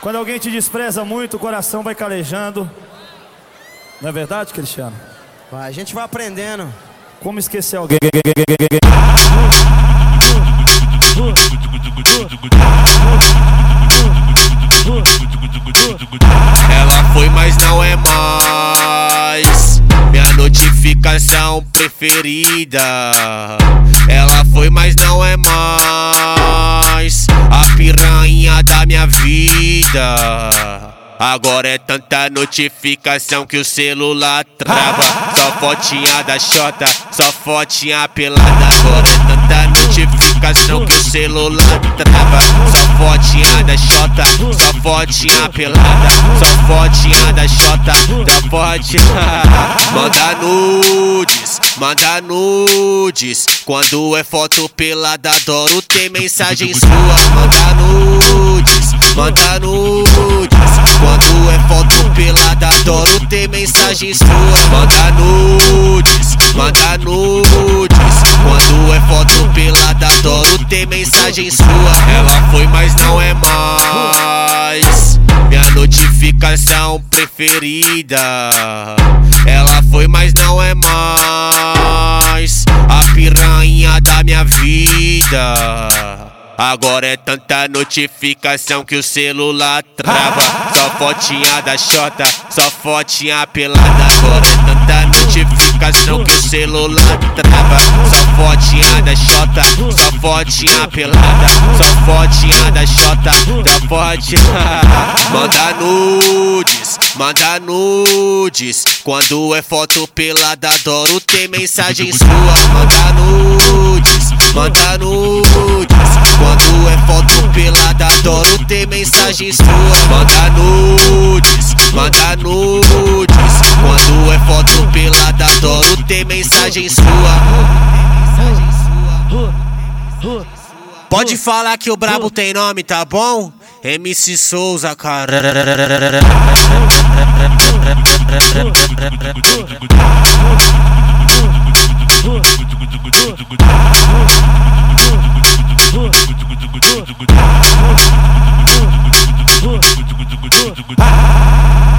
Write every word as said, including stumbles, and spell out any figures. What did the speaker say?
Quando alguém te despreza muito, o coração vai calejando. Não é verdade, Cristiano? Vai, a gente vai aprendendo. Como esquecer alguém? Ela foi, mas não é mais minha notificação preferida. Ela foi, mas não é mais a piranha da minha vida. Agora é tanta notificação que o celular trava. Só fotinha da xota, só fotinha pelada. Agora é tanta notificação que o celular trava. Só fotinha da xota, só fotinha pelada. Só fotinha da xota, só fotinha. Manda nudes, manda nudes. Quando é foto pelada, adoro ter mensagem sua. Manda nudes, manda nudes. Quando é foto pelada, adoro ter mensagem sua. Manda nudes, manda nudes. Quando é foto pelada, adoro ter mensagem sua. Ela foi, mas não é mais minha notificação preferida. Ela foi, mas não é mais a piranha da minha vida. Agora é tanta notificação que o celular trava. Só fotinha da xota, só fotinha pelada. Agora é tanta notificação que o celular trava. Só fotinha da xota, só fotinha pelada. Só fotinha da xota, só fotinha. Manda nudes, manda nudes. Quando é foto pelada, adoro ter mensagem sua. Manda nudes, manda nudes. Quando é foto pelada, adoro ter mensagem sua. Manda nudes, manda nudes. Quando é foto pelada, adoro ter mensagem sua. Pode falar que o brabo tem nome, tá bom? M C Souza, cara. Ah!